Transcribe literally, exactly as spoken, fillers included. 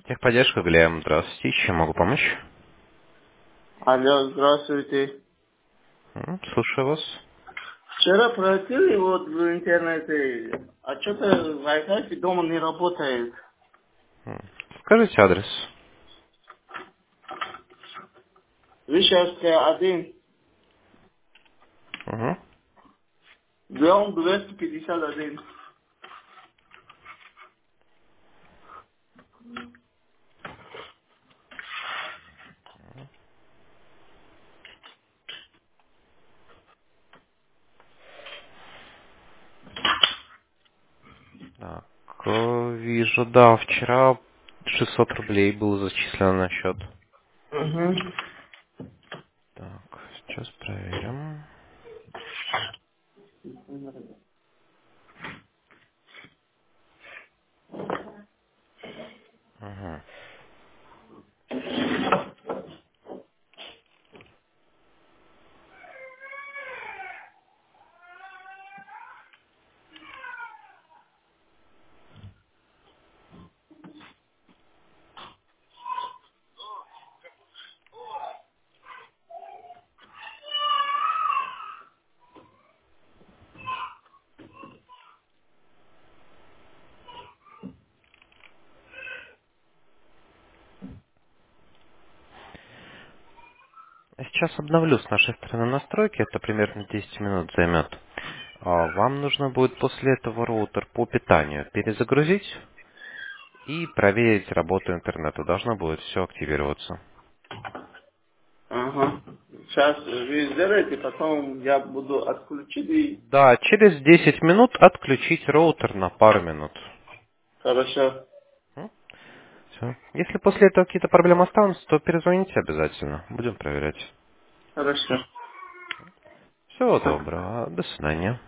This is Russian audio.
Техподдержка, Глеб. Здравствуйте. Чем могу помочь? Алло, здравствуйте. М, Слушаю вас. Вчера просили вот в интернете, а что-то Wi-Fi дома не работает. М, Скажите адрес. Вишерская один, Угу. дом двести пятьдесят один. Так, э, вижу, да, вчера шестьсот рублей было зачислено на счет. Угу. Так, сейчас проверим. Угу. Сейчас обновлю с нашей стороны настройки. Это примерно десять минут займет. А, Вам нужно будет после этого роутер по питанию перезагрузить и проверить работу интернета. Должно будет все активироваться. Ага. Сейчас вы сделаете, потом я буду отключить и... Да, через десять минут отключить роутер на пару минут. Хорошо. Все. Если после этого какие-то проблемы останутся, то перезвоните обязательно. Будем проверять. Хорошо. Всего доброго. До свидания.